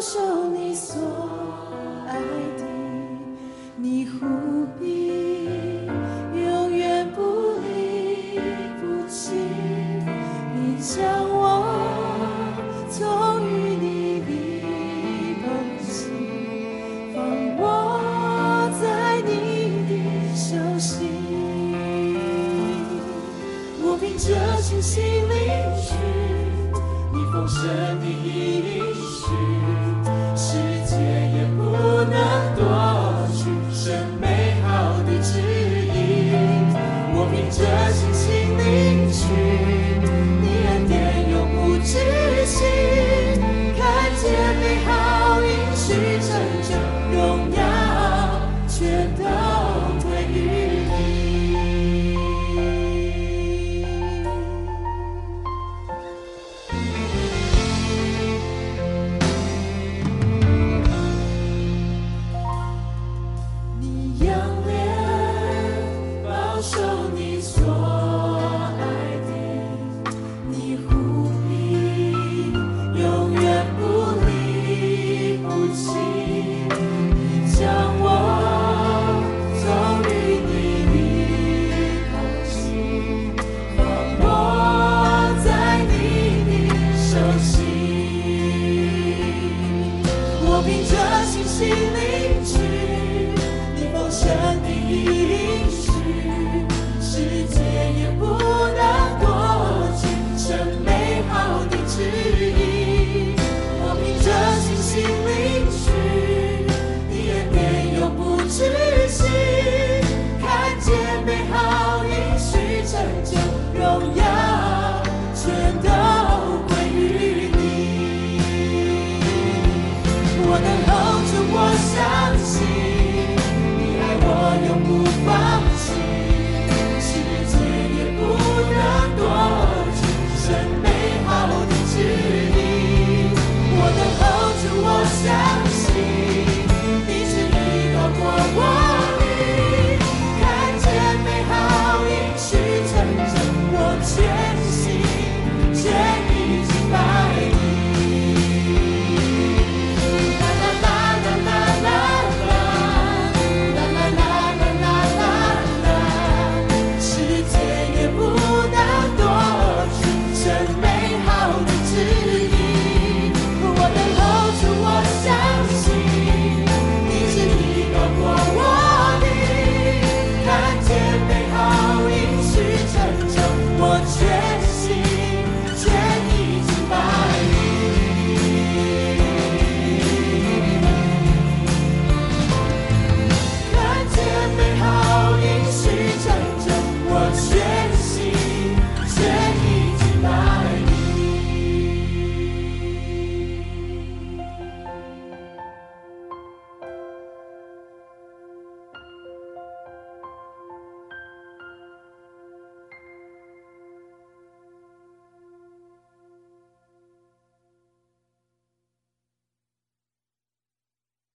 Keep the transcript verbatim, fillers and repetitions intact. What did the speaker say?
守你所爱的，你护庇，永远不离不弃。你将我从淤泥里捧起，放我在你的手心。我凭着信心领取你丰盛的应许，世界也不能夺去神美好的旨意。我凭着信心领取你恩典永不止息，看见美好应许成就，荣耀全都归于你。你仰脸保守你所爱的，你护庇，永远不离不弃。你将我从淤泥里捧起，放我在你的手心。我凭着信心领取你丰盛的应许，